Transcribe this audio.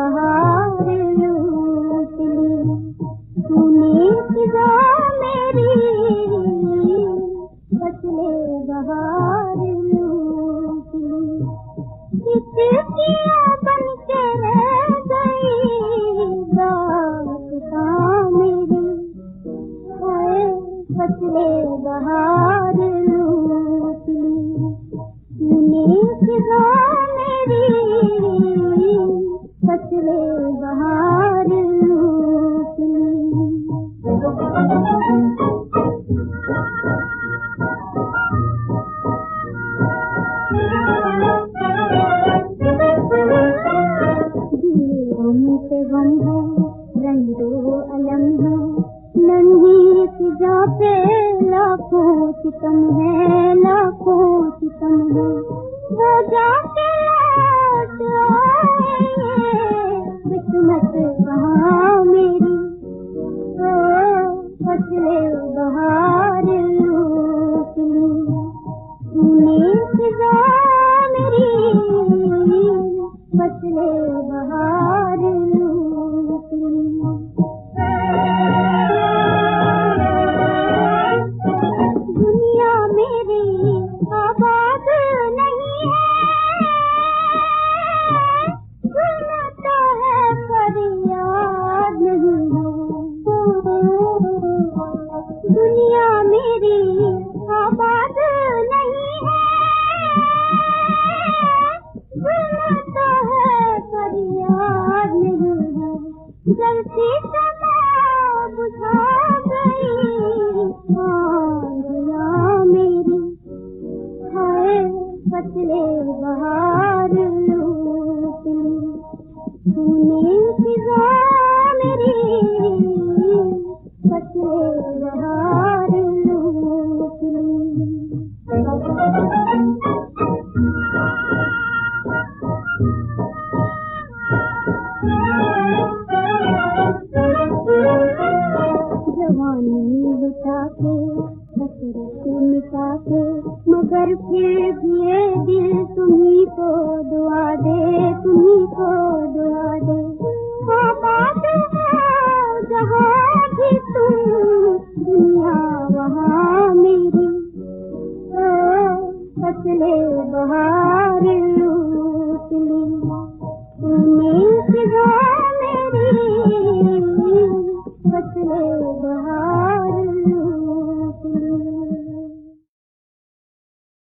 बहार लूट ली तूने फिजा मेरी, फसले बहार लूट ली। किसकिया बन के रह गई दास्तां मेरी, हाय फसले बहार लूट ली तूने फिजा मेरी, फसले बहार लूट ली। से गम है रंगो अलम है, नन्ही फिजा पे लाखों सितम है, लाखों सितम है। वो जाके लौट आए किस्मत कहाँ मेरी, ओ फसले बहार लूट ली तूने फिजा मेरी, फसले बहार लूट ली। दुनिया मेरी आबाद नहीं है, सुनता है फरियाद नहीं है। दुनिया मेरी आबाद नहीं है, सुनता है फरियाद नहीं है। जलती समा बुझा गई आंधियां मेरी, हाय फसले बहार लूट ली तूने फिजा मेरी, फसले बहार लूट ली। जवानी लुटा के हसरत मिटा के, मगर फिर भी ये दिल तुम्ही को दुआ दे, तुम्ही को दुआ दे। आबाद है जहाँ भी तुम, दुनिया वहाँ मेरी, ओ फसले बहार लूट ली तूने फिजा मेरी, फसले बहार